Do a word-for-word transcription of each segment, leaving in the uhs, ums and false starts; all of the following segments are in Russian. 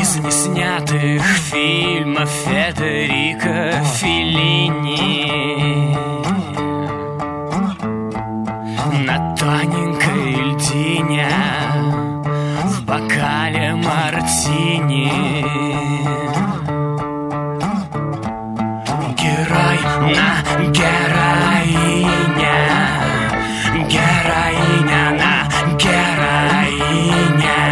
из неснятых фильмов Федерико Феллини. На тоненькой льдине в бокале мартини герой на героиня, героиня на героиня,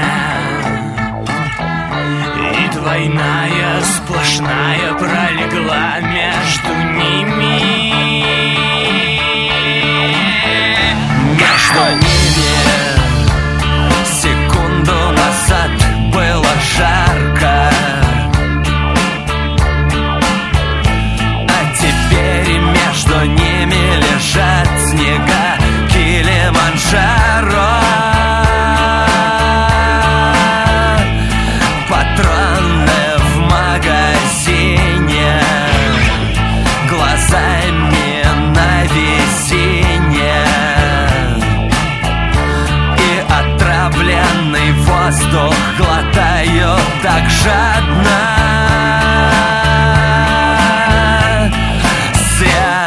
и двойная сплошная пролегла между ними. Между ними секунду назад было жарко, а теперь между ними лежат снега Килиманджаро. Патроны в магазине, глазами на весенне, и отравленный воздух глотаю так жадно. Зря,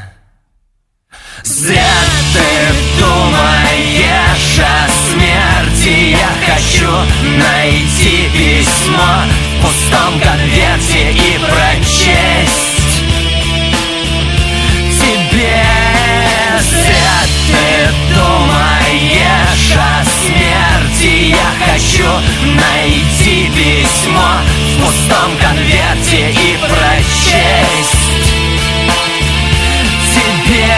зря ты думаешь о смерти. Я хочу найти письмо в пустом конверте и прочесть тебе. Зря ты думаешь о смерти. Я хочу найти письмо в пустом конверте и прочесть тебе.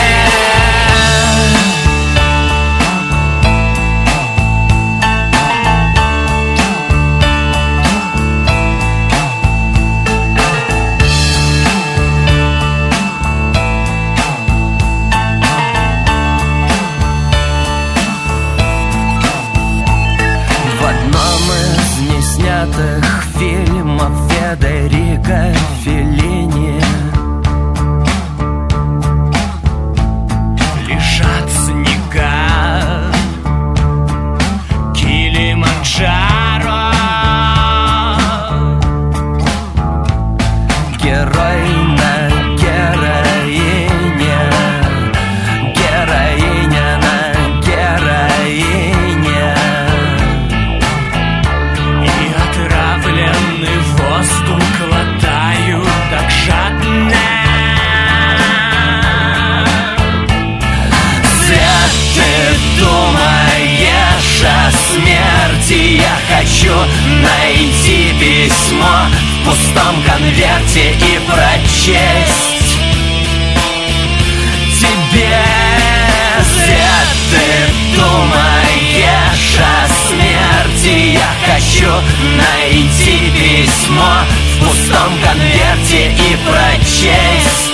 Фильмов Федерико Феллини лежат снега Килиманджаро. Герой на героине, героиня на героине, Отравленный воздух глотаю так жадно. Зря ты думаешь о смерти. Я хочу найти письмо в пустом конверте и прочесть тебе. Зря ты думаешь о смерти. Я хочу найти письмо в пустом конверте и прочесть